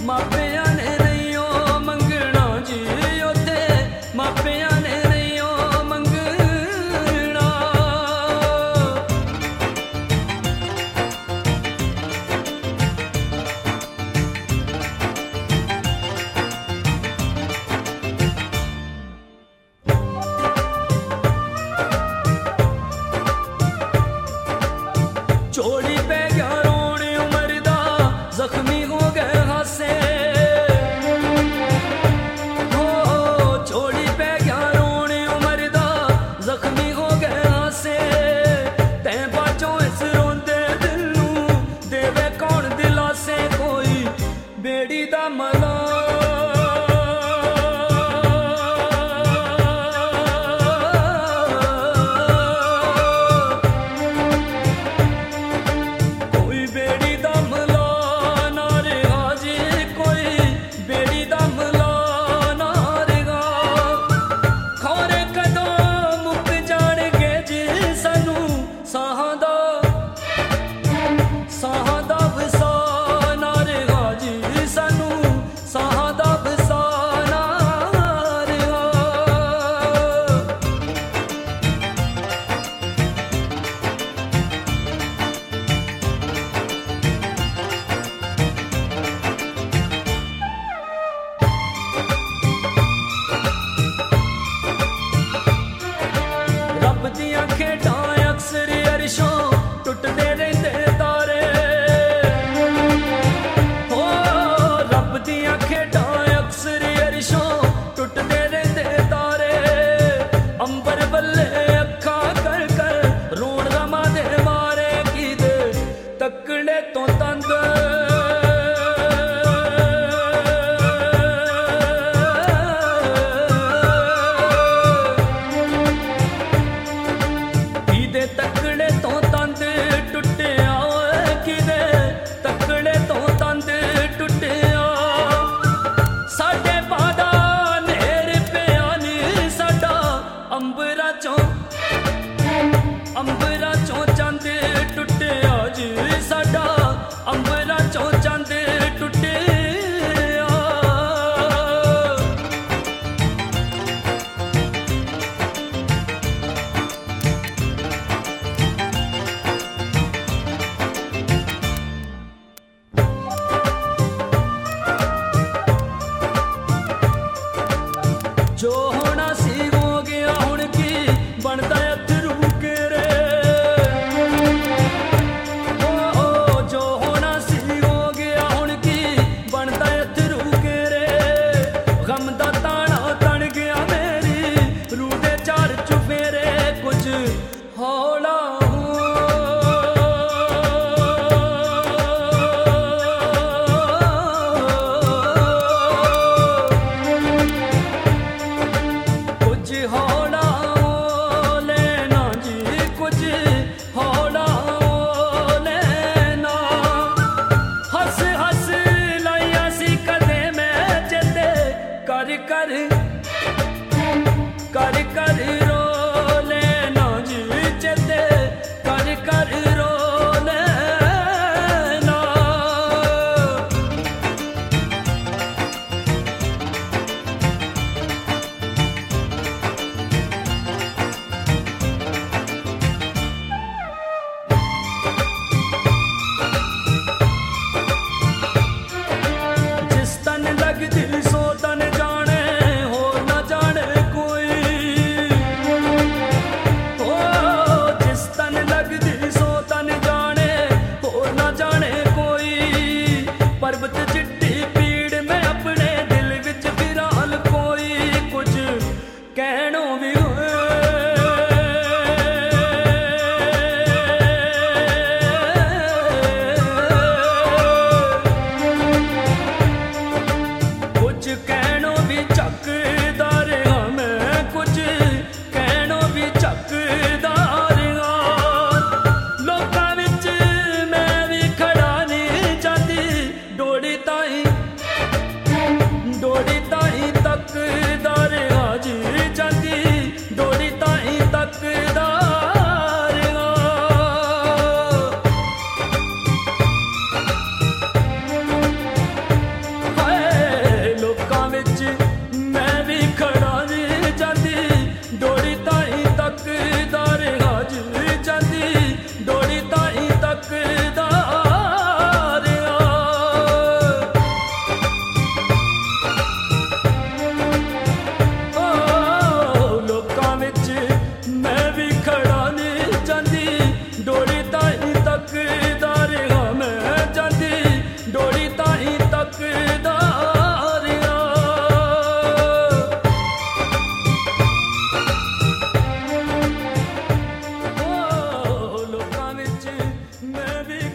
ਮਾਪਿਆਂ ਨੇ ਨਹੀਂ ਉਹ ਮੰਗਣਾ ਜੀ ਉੱਥੇ ਮਾਪਿਆਂ ਨੇ ਨਹੀਂ ਉਹ ਮੰਗਣਾ ਚੋੜੀ ਪੈ ਗਿਆ ਰੋਣ ਉਮਰ ਦਾ ਜ਼ਖਮੀ ਹੋ ਗਏ ਹਾਸੇ ਹੋ ਚੋੜੀ ਪੈ ਗਿਆ ਰੋਣ ਉਮਰ ਦਾ ਜ਼ਖਮੀ ਹੋ ਗਏ ਹਾਸੇ ਤੈਂ ਬਾਝੋਂ ਇਸ ਰੋਂਦੇ ਦਿਲ ਨੂੰ ਦੇਵੇ ਕੌਣ ਦਿਲਾਸੇ ਕੋਈ ਬੇੜੀ ਦਾ ਮਲਾ ਦੀਆਂ ਖੇਡਾਂ ਅਕਸਰ ਅਰਸ਼ੋਂ ਟੁੱਟਦੇ ਰਹਿੰਦੇ ਤਾਰੇ ਹੋ ਰੱਬ ਦੀਆਂ ਖੇਡਾਂ ਅਕਸਰ ਅਰਸ਼ੋਂ ਟੁੱਟਦੇ ਰਹਿੰਦੇ ਤਾਰੇ ਅੰਬਰ ਬੱਲੇ ਅੱਖਾਂ ਕਰ ਕਰ ਰੋਣ ਰਮਾ ਦੇ ਮਾਰੇ ਕਿਦੇ ਤੱਕੜੇ ਤੋਂ ਤੰਦ ਤੱਕੜੇ ਤੋਂ ਤੰਦ ਟੁੱਟਿਆ ਕਿਦੇ ਤੱਕੜੇ ਤੋਂ ਤੰਦ ਟੁੱਟਿਆ ਸਾਡੇ ਬਾਦਾ ਨੇਰ ਪਿਆ ਨੀ ਸਾਡਾ ਅੰਬਰਾਂ ਚੋਂ ਚੰਦ ਟੁੱਟਿਆ ਜੀ ਸਾਡਾ ਅੰਬਰਾਂ ਚੋਂ ਚੰਦ ਟੁੱਟਿਆ ਜੋ ਹੋਣਾ ਸੀ ਹੋ ਗਿਆ ਹੁਣ ਕੀ ਬਣਦਾ ਅਥਰੂ ਕੇਰੇ ਓ ਜੋ ਹੋਣਾ ਸੀ ਹੋ ਗਿਆ ਹੁਣ ਕੀ ਬਣਦਾ ਅਥਰੂ ਕੇਰੇ ਗਮ ਦਾ ਤਾਣਾ ਤਣ ਗਿਆ ਮੇਰੀ ਰੂਹ ਦੇ ਚਾਰ ਚੁਫੇਰੇ ਕੁਝ ਹੌਲਾ ਹੌਲਾ ਲੈਣਾ ਜੀ ਕੁਝ ਹੌਲਾ ਲੈਣਾ ਹੱਸ ਹੱਸ ਲਾਇਆ ਸੀ ਕਦੇ ਮੈਂ ਚੇਤੇ ਕਰ ਕਰ ਕਰ ਕਰ ਰੋ ਲੈਣਾ ਜੀ ਚੇਤੇ ਕਰ ਕਰ ਰੋ ਲੈਣਾ ਜਿਸ ਤਨ ਲੱਗਦੀ ਸੋ ਤਨ ਜਾਣੇ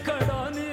खड़ा नी